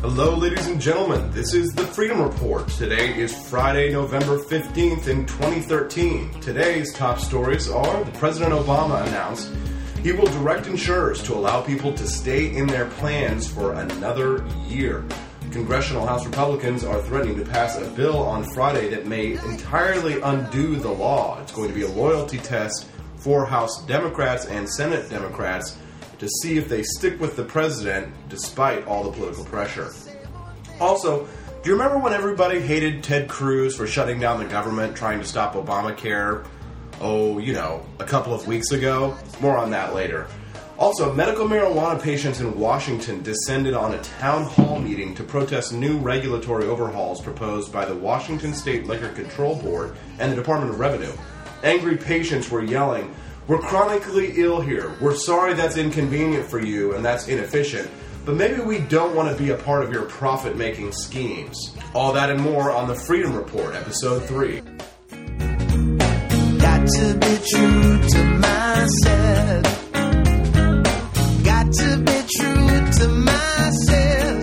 Hello, ladies and gentlemen. This is the Freedom Report. Today is Friday, November 15th in 2013. Today's top stories are that President Obama announced he will direct insurers to allow people to stay in their plans for another year. Congressional House Republicans are threatening to pass a bill on Friday that may entirely undo the law. It's going to be a loyalty test for House Democrats and Senate Democrats to see if they stick with the president despite all the political pressure. Also, do you remember when everybody hated Ted Cruz for shutting down the government, trying to stop Obamacare? A couple of weeks ago? More on that later. Also, medical marijuana patients in Washington descended on a town hall meeting to protest new regulatory overhauls proposed by the Washington State Liquor Control Board and the Department of Revenue. Angry patients were yelling, "We're chronically ill here. We're sorry that's inconvenient for you and that's inefficient, but maybe we don't want to be a part of your profit-making schemes." All that and more on the Freedom Report, Episode 3. Got to be true to myself. Got to be true to myself.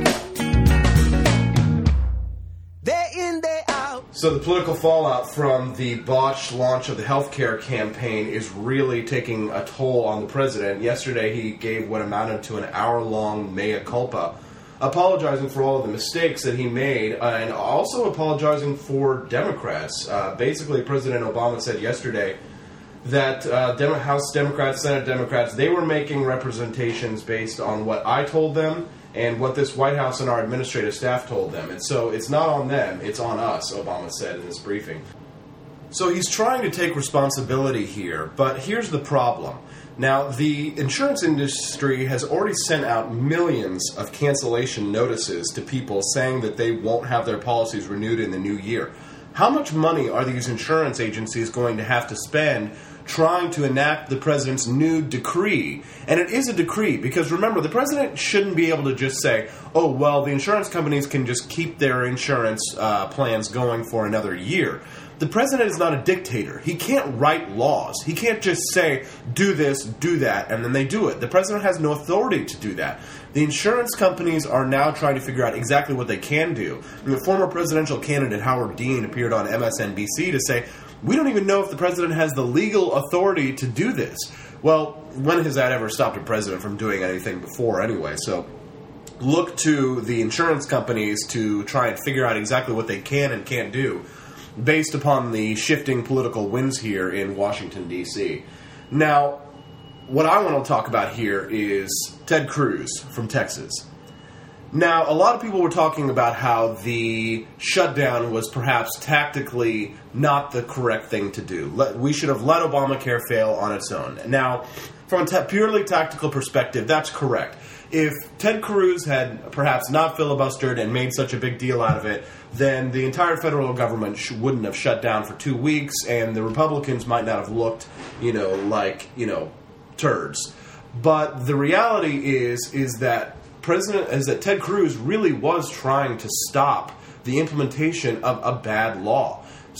Day in, day out. So the political fallout from the botched launch of the healthcare campaign is really taking a toll on the president. Yesterday he gave what amounted to an hour-long mea culpa, apologizing for all of the mistakes that he made and also apologizing for Democrats. Basically, President Obama said yesterday that House Democrats, Senate Democrats, they were making representations based on what I told them and what this White House and our administrative staff told them. And so it's not on them, it's on us, Obama said in this briefing. So he's trying to take responsibility here, but here's the problem. Now, the insurance industry has already sent out millions of cancellation notices to people saying that they won't have their policies renewed in the new year. How much money are these insurance agencies going to have to spend trying to enact the president's new decree? And it is a decree, because remember, the president shouldn't be able to just say, oh, well, the insurance companies can just keep their insurance plans going for another year. The president is not a dictator. He can't write laws. He can't just say, do this, do that, and then they do it. The president has no authority to do that. The insurance companies are now trying to figure out exactly what they can do. And the former presidential candidate Howard Dean appeared on MSNBC to say, we don't even know if the president has the legal authority to do this. Well, when has that ever stopped a president from doing anything before anyway? So look to the insurance companies to try and figure out exactly what they can and can't do based upon the shifting political winds here in Washington, D.C. Now, what I want to talk about here is Ted Cruz from Texas. Now, a lot of people were talking about how the shutdown was perhaps tactically not the correct thing to do. We should have let Obamacare fail on its own. Now, from a purely tactical perspective, that's correct. If Ted Cruz had perhaps not filibustered and made such a big deal out of it, then the entire federal government wouldn't have shut down for 2 weeks, and the Republicans might not have looked, like turds. But the reality is that Ted Cruz really was trying to stop the implementation of a bad law.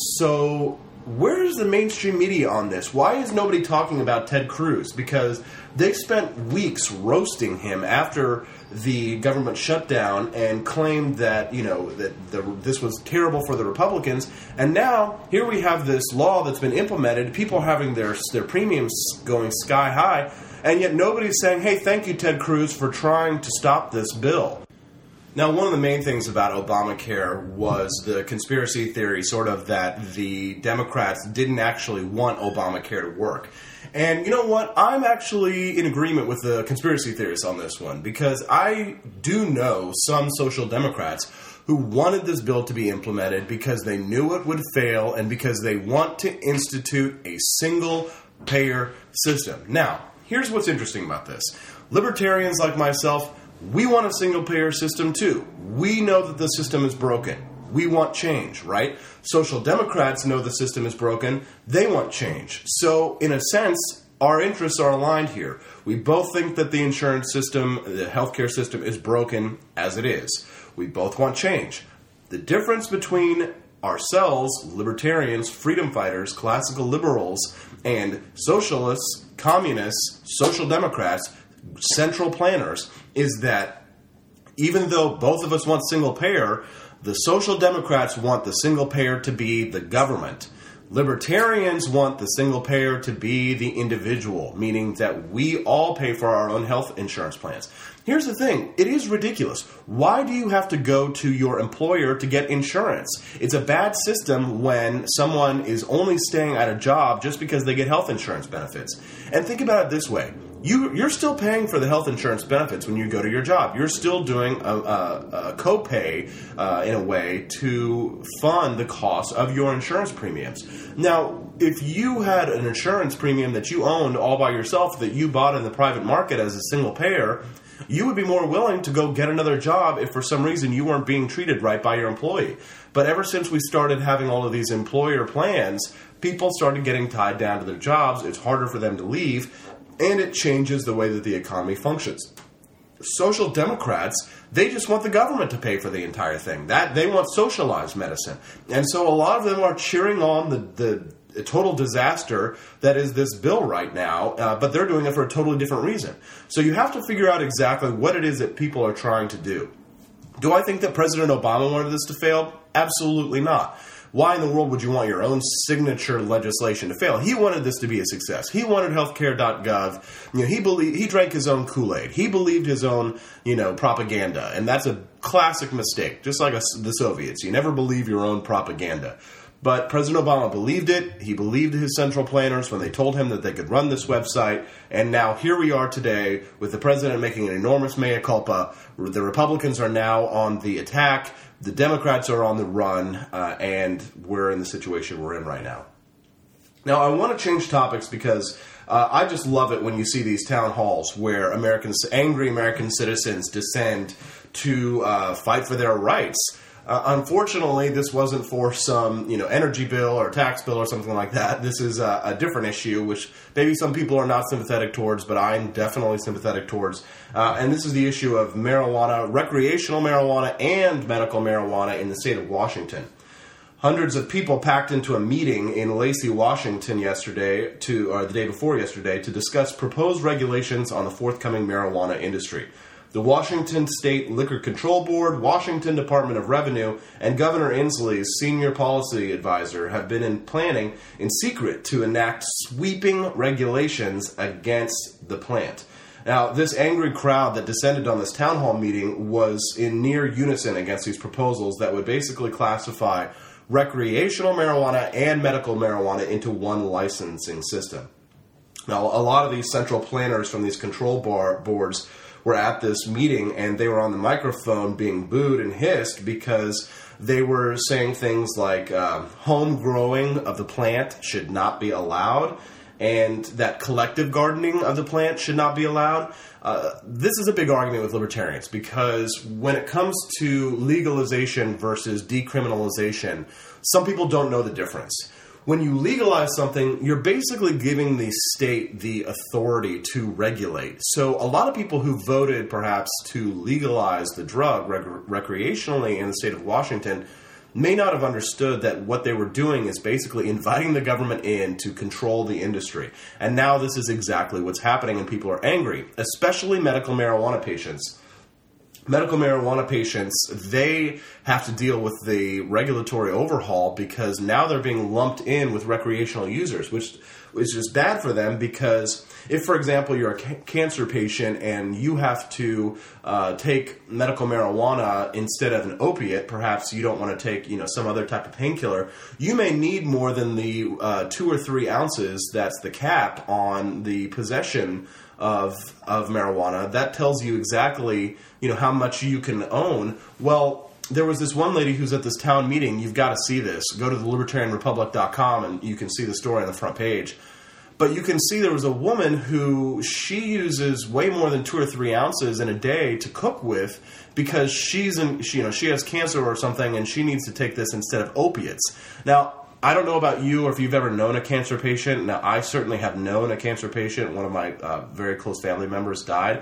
So where is the mainstream media on this? Why is nobody talking about Ted Cruz? Because they spent weeks roasting him after the government shutdown and claimed that, this was terrible for the Republicans. And now, here we have this law that's been implemented. People are having their premiums going sky high. And yet nobody's saying, hey, thank you, Ted Cruz, for trying to stop this bill. Now, one of the main things about Obamacare was the conspiracy theory, sort of, that the Democrats didn't actually want Obamacare to work. And you know what? I'm actually in agreement with the conspiracy theorists on this one, because I do know some social democrats who wanted this bill to be implemented because they knew it would fail and because they want to institute a single-payer system. Now, here's what's interesting about this. Libertarians like myself, we want a single-payer system too. We know that the system is broken. We want change, right? Social Democrats know the system is broken. They want change. So, in a sense, our interests are aligned here. We both think that the insurance system, the healthcare system, is broken as it is. We both want change. The difference between ourselves, libertarians, freedom fighters, classical liberals, and socialists, communists, social democrats, central planners, is that Even though both of us want single payer, the Social Democrats want the single payer to be the government. Libertarians want the single payer to be the individual, meaning that we all pay for our own health insurance plans. Here's the thing. It is ridiculous. Why do you have to go to your employer to get insurance? It's a bad system when someone is only staying at a job just because they get health insurance benefits. And think about it this way. You're still paying for the health insurance benefits when you go to your job. You're still doing a copay in a way to fund the cost of your insurance premiums. Now, if you had an insurance premium that you owned all by yourself that you bought in the private market as a single payer, you would be more willing to go get another job if for some reason you weren't being treated right by your employee. But ever since we started having all of these employer plans, people started getting tied down to their jobs. It's harder for them to leave. And it changes the way that the economy functions. Social Democrats, they just want the government to pay for the entire thing. They want socialized medicine. And so a lot of them are cheering on the total disaster that is this bill right now, but they're doing it for a totally different reason. So you have to figure out exactly what it is that people are trying to do. Do I think that President Obama wanted this to fail? Absolutely not. Why in the world would you want your own signature legislation to fail? He wanted this to be a success. He wanted healthcare.gov. He drank his own Kool-Aid. He believed his own, propaganda. And that's a classic mistake, just like the Soviets. You never believe your own propaganda. But President Obama believed it. He believed his central planners when they told him that they could run this website. And now here we are today with the president making an enormous mea culpa. The Republicans are now on the attack. The Democrats are on the run. And we're in the situation we're in right now. Now, I want to change topics because I just love it when you see these town halls where angry American citizens descend to fight for their rights. Unfortunately, this wasn't for some, energy bill or tax bill or something like that. This is a different issue, which maybe some people are not sympathetic towards, but I'm definitely sympathetic towards. And this is the issue of marijuana, recreational marijuana, and medical marijuana in the state of Washington. Hundreds of people packed into a meeting in Lacey, Washington the day before yesterday, to discuss proposed regulations on the forthcoming marijuana industry. The Washington State Liquor Control Board, Washington Department of Revenue, and Governor Inslee's senior policy advisor have been planning in secret to enact sweeping regulations against the plant. Now, this angry crowd that descended on this town hall meeting was in near unison against these proposals that would basically classify recreational marijuana and medical marijuana into one licensing system. Now, a lot of these central planners from these control boards were at this meeting, and they were on the microphone being booed and hissed because they were saying things like home growing of the plant should not be allowed, and that collective gardening of the plant should not be allowed. This is a big argument with libertarians because when it comes to legalization versus decriminalization, some people don't know the difference. When you legalize something, you're basically giving the state the authority to regulate. So a lot of people who voted perhaps to legalize the drug recreationally in the state of Washington may not have understood that what they were doing is basically inviting the government in to control the industry. And now this is exactly what's happening, and people are angry, especially medical marijuana patients. Medical marijuana patients, they have to deal with the regulatory overhaul because now they're being lumped in with recreational users, which is just bad for them because if, for example, you're a cancer patient and you have to take medical marijuana instead of an opiate, perhaps you don't want to take some other type of painkiller, you may need more than the 2 or 3 ounces that's the cap on the possession of marijuana. That tells you exactly how much you can own. Well, there was this one lady who's at this town meeting. You've got to see this. Go to thelibertarianrepublic.com and you can see the story on the front page. But you can see there was a woman who she uses way more than 2 or 3 ounces in a day to cook with because she has cancer or something and she needs to take this instead of opiates. Now, I don't know about you or if you've ever known a cancer patient. Now, I certainly have known a cancer patient. One of my very close family members died.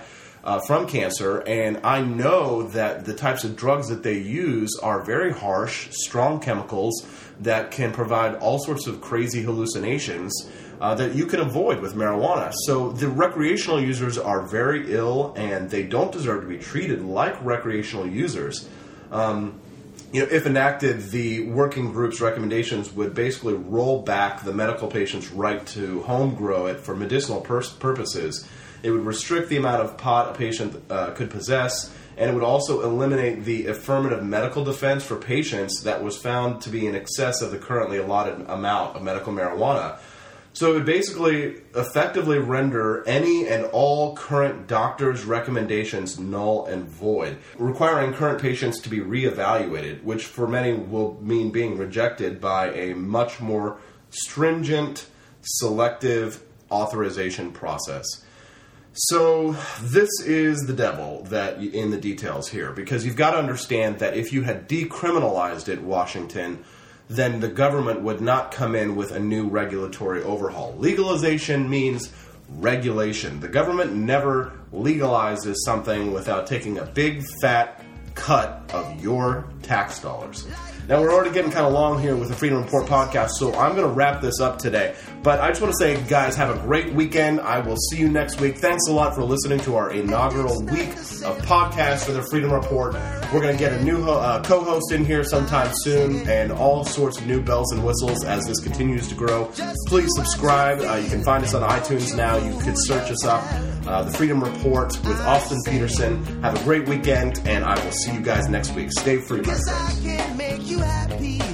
from cancer, and I know that the types of drugs that they use are very harsh, strong chemicals that can provide all sorts of crazy hallucinations that you can avoid with marijuana. So the recreational users are very ill, and they don't deserve to be treated like recreational users. If enacted, the working group's recommendations would basically roll back the medical patient's right to home grow it for medicinal purposes. It would restrict the amount of pot a patient could possess, and it would also eliminate the affirmative medical defense for patients that was found to be in excess of the currently allotted amount of medical marijuana. So it would basically effectively render any and all current doctors' recommendations null and void, requiring current patients to be reevaluated, which for many will mean being rejected by a much more stringent, selective authorization process. So this is the devil that in the details here, because you've got to understand that if you had decriminalized it, Washington, then the government would not come in with a new regulatory overhaul. Legalization means regulation. The government never legalizes something without taking a big fat cut of your tax dollars. Now, we're already getting kind of long here with the Freedom Report podcast, so I'm going to wrap this up today. But I just want to say, guys, have a great weekend. I will see you next week. Thanks a lot for listening to our inaugural week of podcasts for the Freedom Report. We're going to get a new co-host in here sometime soon, and all sorts of new bells and whistles as this continues to grow. Please subscribe. You can find us on iTunes now. You could search us up. The Freedom Report with Austin Peterson. Have a great weekend, and I will see you guys next week. Stay free, my friends. You happy.